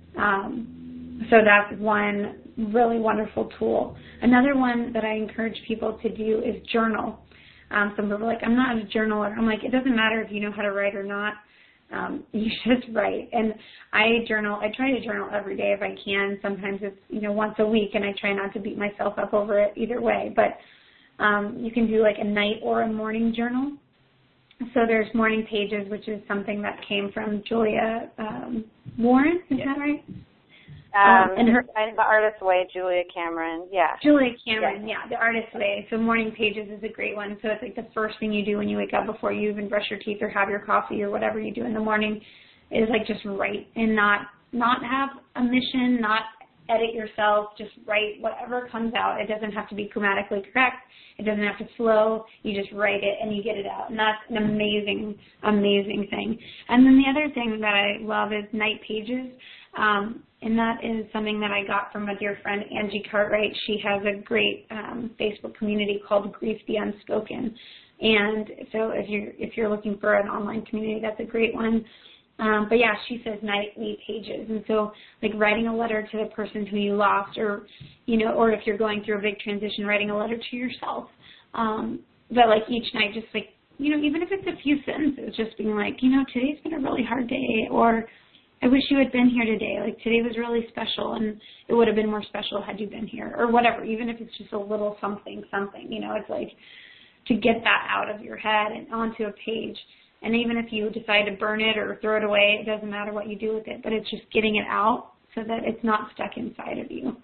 So that's one really wonderful tool. Another one that I encourage people to do is journal. Some people are like, I'm not a journaler. I'm like, it doesn't matter if you know how to write or not. You should write. And I journal. I try to journal every day if I can. Sometimes it's, you know, once a week, and I try not to beat myself up over it either way. But you can do like a night or a morning journal. So there's Morning Pages, which is something that came from Julia Warren. Is that right? And The Artist's Way, Julia Cameron. Yeah. Julia Cameron, yeah, The Artist's Way. So Morning Pages is a great one. So it's like the first thing you do when you wake up before you even brush your teeth or have your coffee or whatever you do in the morning is like just write and not have a mission, not edit yourself, just write whatever comes out. It doesn't have to be grammatically correct. It doesn't have to flow. You just write it and you get it out. And that's an amazing, amazing thing. And then the other thing that I love is Night Pages. And that is something that I got from a dear friend, Angie Cartwright. She has a great Facebook community called Grief the Unspoken. And so if you're looking for an online community, that's a great one. But yeah, she says nightly pages. And so like writing a letter to the person who you lost, or, you know, or if you're going through a big transition, writing a letter to yourself. But like each night, just like, you know, even if it's a few sentences, just being like, you know, today's been a really hard day, or I wish you had been here today. Like today was really special, and it would have been more special had you been here, or whatever. Even if it's just a little something, you know, it's like to get that out of your head and onto a page. And even if you decide to burn it or throw it away, it doesn't matter what you do with it, but it's just getting it out so that it's not stuck inside of you.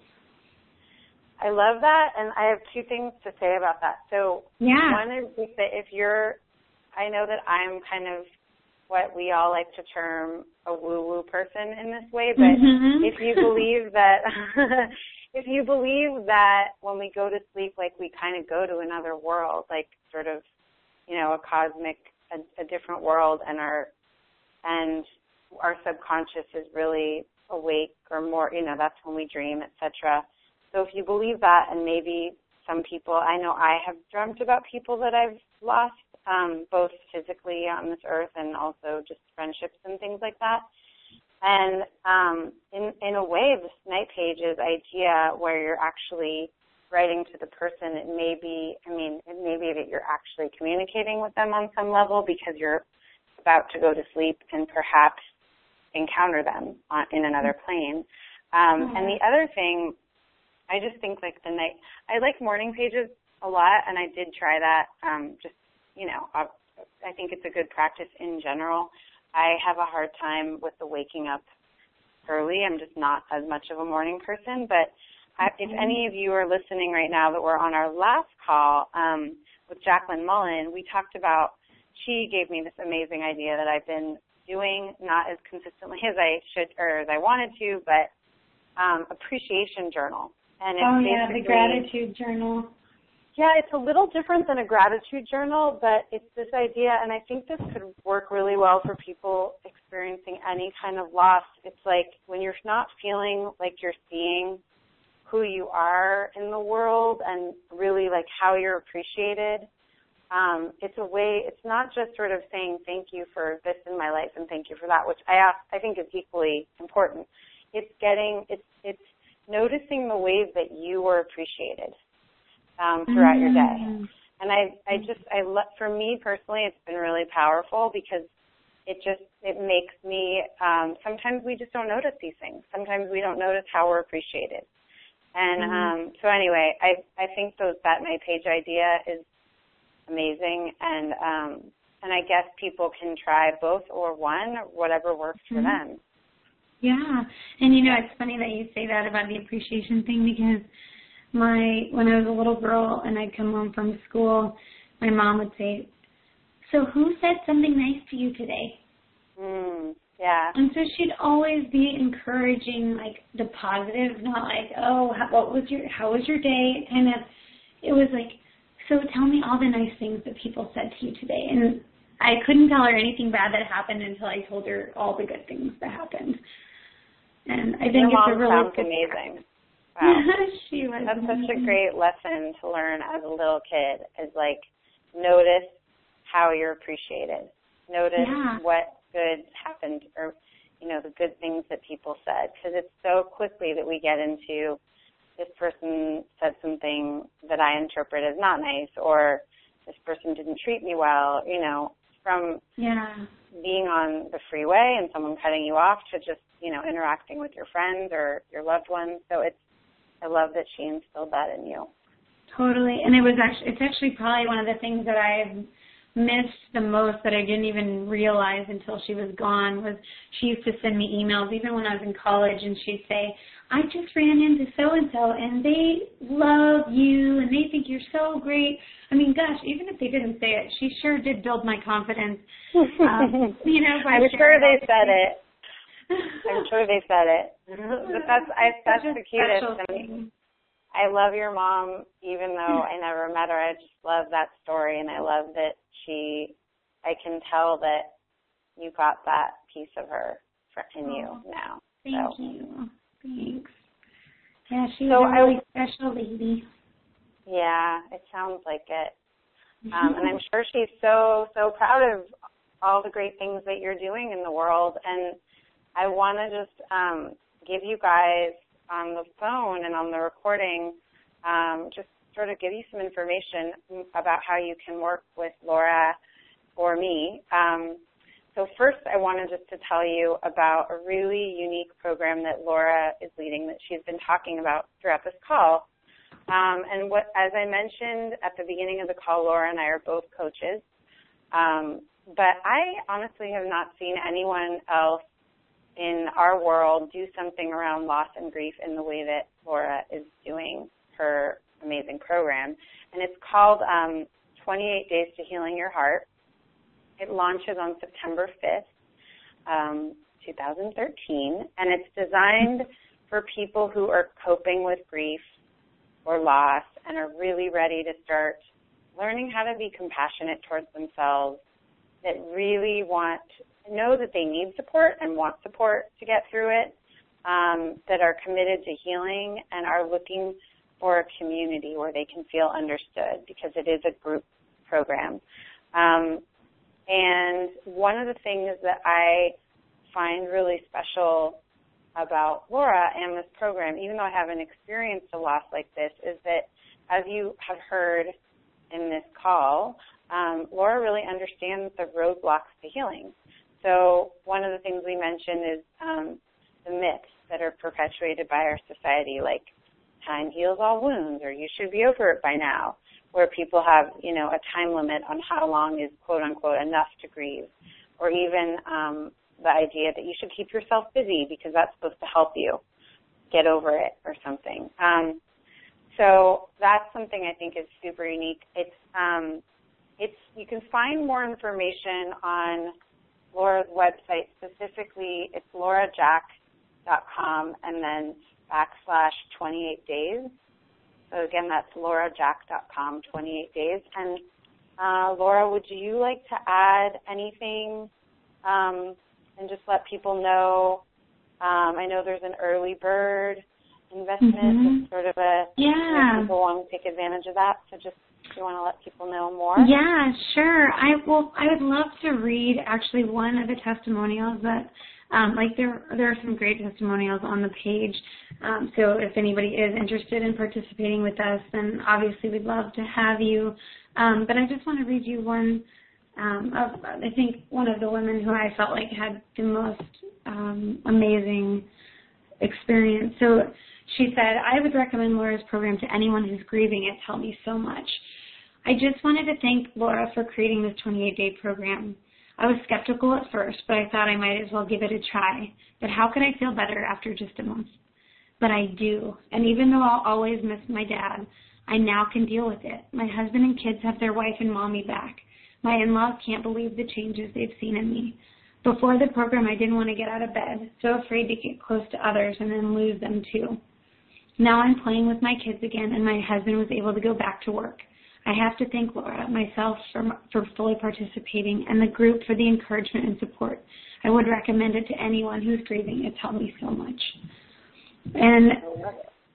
I love that, and I have two things to say about that. So one is that I know that I'm kind of what we all like to term a woo-woo person in this way, but if you believe that when we go to sleep, like we kind of go to another world, like sort of, you know, a different world, and our subconscious is really awake, or more, you know, that's when we dream, etc. So if you believe that, and maybe some people, I know I have dreamt about people that I've lost, both physically on this earth and also just friendships and things like that. And in a way, this Night Pages idea where you're actually writing to the person, it may be that you're actually communicating with them on some level because you're about to go to sleep and perhaps encounter them in another plane. And the other thing, I just think I like Morning Pages a lot, and I did try that. You know, I think it's a good practice in general. I have a hard time with the waking up early. I'm just not as much of a morning person. But if any of you are listening right now that were on our last call with Jacqueline Mullen, we talked about, she gave me this amazing idea that I've been doing, not as consistently as I should or as I wanted to, but appreciation journal. And it's the gratitude journal. Yeah, it's a little different than a gratitude journal, but it's this idea, and I think this could work really well for people experiencing any kind of loss. It's like when you're not feeling like you're seeing who you are in the world and really like how you're appreciated. It's a way, it's not just sort of saying thank you for this in my life and thank you for that, which I think is equally important. It's noticing the ways that you were appreciated throughout your day. And for me personally, it's been really powerful because it makes me, sometimes we just don't notice these things. Sometimes we don't notice how we're appreciated. And so anyway, I think that Night Page idea is amazing, and I guess people can try both or one, or whatever works for them. Yeah, and you know, it's funny that you say that about the appreciation thing, because when I was a little girl and I'd come home from school, my mom would say, "So who said something nice to you today?" Yeah. And so she'd always be encouraging, like, the positive, not like, "Oh, how was your day?" It was like, "So tell me all the nice things that people said to you today." And I couldn't tell her anything bad that happened until I told her all the good things that happened. And I think it's a really sounds amazing. Wow. She was That's amazing. such a great lesson to learn as a little kid, is like notice how you're appreciated. Notice what good happened, or, you know, the good things that people said, because it's so quickly that we get into this person said something that I interpret as not nice, or this person didn't treat me well, you know, from being on the freeway and someone cutting you off to just, you know, interacting with your friends or your loved ones. So I love that she instilled that in you. Totally. And it's actually probably one of the things that I've missed the most, that I didn't even realize until she was gone, was she used to send me emails even when I was in college, and she'd say, I just ran into so-and-so, and they love you, and they think you're so great. I mean, gosh, even if they didn't say it, she sure did build my confidence. You know, I'm sure they said it. I'm sure they said it. But that's the cutest thing. I love your mom, even though I never met her. I just love that story, and I love that I can tell that you got that piece of her in you now. Thank you. Thanks. Yeah, she's a really special lady. Yeah, it sounds like it. And I'm sure she's so, so proud of all the great things that you're doing in the world. And I want to just give you guys on the phone and on the recording, just sort of give you some information about how you can work with Laura or me. So first, I wanted just to tell you about a really unique program that Laura is leading that she's been talking about throughout this call. And as I mentioned at the beginning of the call, Laura and I are both coaches. But I honestly have not seen anyone else in our world do something around loss and grief in the way that Laura is doing her amazing program. And it's called 28 Days to Healing Your Heart. It launches on September 5th, 2013, and it's designed for people who are coping with grief or loss and are really ready to start learning how to be compassionate towards themselves, that really know that they need support and want support to get through it, that are committed to healing and are looking for a community where they can feel understood, because it is a group program. And one of the things that I find really special about Laura and this program, even though I haven't experienced a loss like this, is that, as you have heard in this call, Laura really understands the roadblocks to healing. So one of the things we mentioned is the myths that are perpetuated by our society, like time heals all wounds, or you should be over it by now, where people have, you know, a time limit on how long is, quote unquote, enough to grieve, or even the idea that you should keep yourself busy because that's supposed to help you get over it or something. So that's something I think is super unique. You can find more information on Laura's website. Specifically, it's laurajack.com and then /28 days. So again, that's laurajack.com, 28 days. And Laura, would you like to add anything and just let people know? I know there's an early bird investment. It's sort of people want to take advantage of that. So just, do you want to let people know more? Yeah, sure. I would love to read actually one of the testimonials that, there are some great testimonials on the page. So if anybody is interested in participating with us, then obviously we'd love to have you. But I just want to read you one of, I think, one of the women who I felt like had the most amazing experience. So she said, I would recommend Laura's program to anyone who's grieving. It's helped me so much. I just wanted to thank Laura for creating this 28-day program. I was skeptical at first, but I thought I might as well give it a try. But how could I feel better after just a month? But I do. And even though I'll always miss my dad, I now can deal with it. My husband and kids have their wife and mommy back. My in-laws can't believe the changes they've seen in me. Before the program, I didn't want to get out of bed, so afraid to get close to others and then lose them too. Now I'm playing with my kids again, and my husband was able to go back to work. I have to thank Laura, myself, for fully participating, and the group for the encouragement and support. I would recommend it to anyone who's grieving. It's helped me so much. And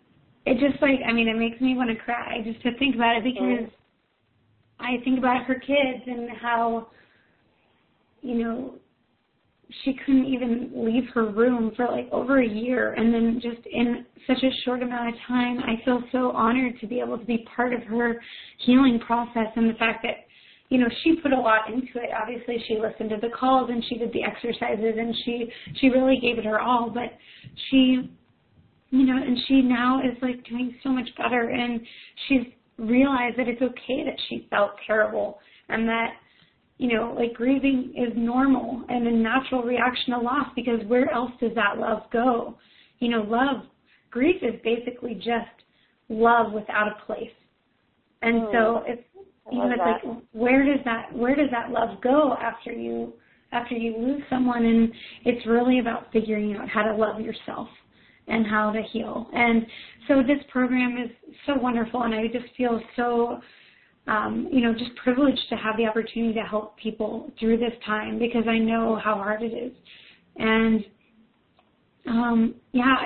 it just like, I mean, it makes me want to cry just to think about it, because I think about her kids and how, you know, she couldn't even leave her room for like over a year, and then just in such a short amount of time, I feel so honored to be able to be part of her healing process, and the fact that, you know, she put a lot into it. Obviously, she listened to the calls and she did the exercises, and she really gave it her all, but she, you know, and she now is like doing so much better, and she's realized that it's okay that she felt terrible, and that, you know, like grieving is normal and a natural reaction to loss, because where else does that love go? You know, grief is basically just love without a place. And so it's, you know, it's like, where does that love go after you lose someone? And it's really about figuring out how to love yourself and how to heal. And so this program is so wonderful, and I just feel so you know, just privileged to have the opportunity to help people through this time, because I know how hard it is. And, yeah,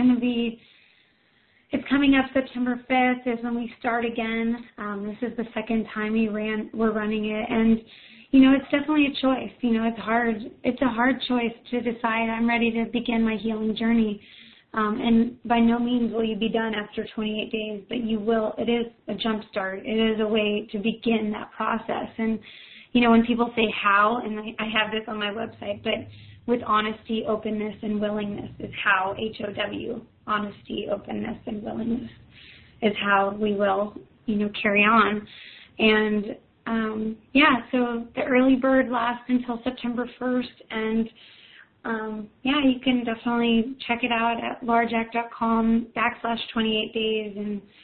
it's coming up September 5th is when we start again. This is the second time we're running it. And, you know, it's definitely a choice. You know, it's a hard choice to decide I'm ready to begin my healing journey. And by no means will you be done after 28 days, but you will. It is a jump start. It is a way to begin that process. And, you know, when people say how, and I have this on my website, but with honesty, openness, and willingness is how, HOW, honesty, openness, and willingness is how we will, you know, carry on. And, yeah, so the early bird lasts until September 1st, and yeah, you can definitely check it out at laurajack.com/28 days,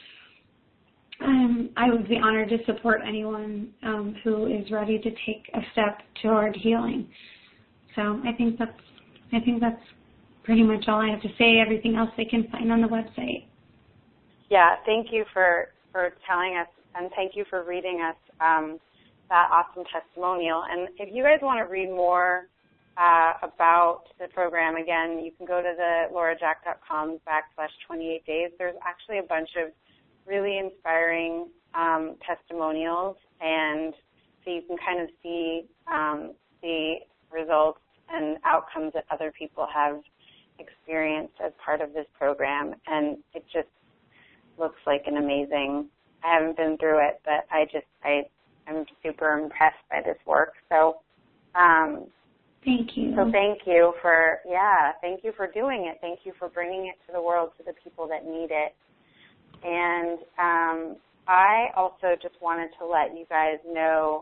and I would be honored to support anyone who is ready to take a step toward healing. So I think that's pretty much all I have to say. Everything else they can find on the website. Yeah, thank you for telling us, and thank you for reading us that awesome testimonial. And if you guys want to read more about the program, again, you can go to the laurajack.com/28 days. There's actually a bunch of really inspiring testimonials, and so you can kind of see the results and outcomes that other people have experienced as part of this program, and it just looks like an amazing, I haven't been through it, but I'm super impressed by this work. So thank you. So thank you for doing it. Thank you for bringing it to the world, to the people that need it. And I also just wanted to let you guys know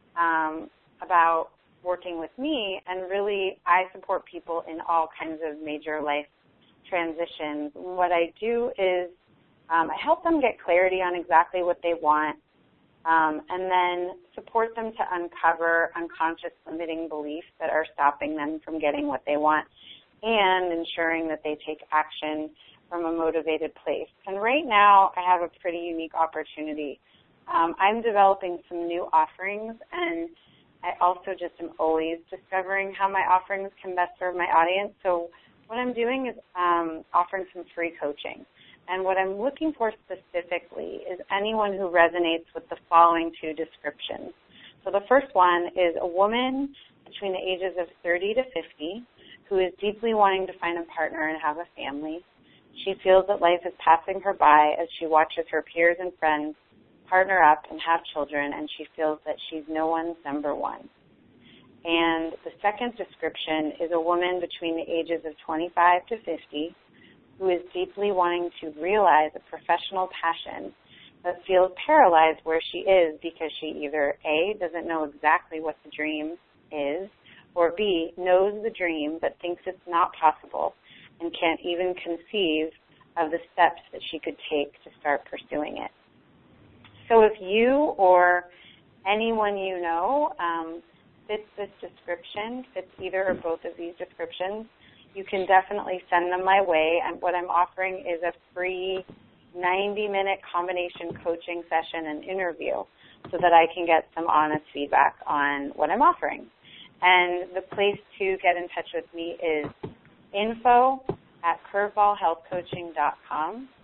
about working with me, and really I support people in all kinds of major life transitions. What I do is I help them get clarity on exactly what they want, and then support them to uncover unconscious limiting beliefs that are stopping them from getting what they want, and ensuring that they take action from a motivated place. And right now I have a pretty unique opportunity. I'm developing some new offerings, and I also just am always discovering how my offerings can best serve my audience. So what I'm doing is offering some free coaching. And what I'm looking for specifically is anyone who resonates with the following two descriptions. So the first one is a woman between the ages of 30 to 50 who is deeply wanting to find a partner and have a family. She feels that life is passing her by as she watches her peers and friends partner up and have children, and she feels that she's no one's number one. And the second description is a woman between the ages of 25 to 50 who is deeply wanting to realize a professional passion but feels paralyzed where she is because she either A, doesn't know exactly what the dream is, or B, knows the dream but thinks it's not possible and can't even conceive of the steps that she could take to start pursuing it. So if you or anyone you know fits this description, fits either or both of these descriptions, you can definitely send them my way. And what I'm offering is a free 90-minute combination coaching session and interview so that I can get some honest feedback on what I'm offering. And the place to get in touch with me is info@curveballhealthcoaching.com.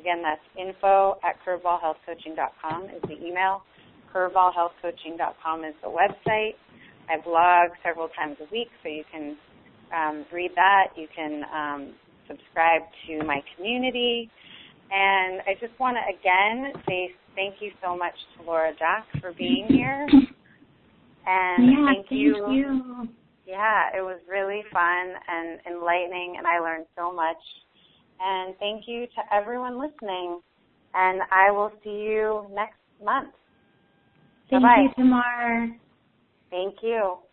Again, that's info@curveballhealthcoaching.com is the email. Curveballhealthcoaching.com is the website. I blog several times a week, so you can read that. You can subscribe to my community. And I just want to, again, say thank you so much to Laura Jack for being here. And thank you. Yeah, it was really fun and enlightening, and I learned so much. And thank you to everyone listening. And I will see you next month. Thank Bye-bye. you, Tamar. Thank you.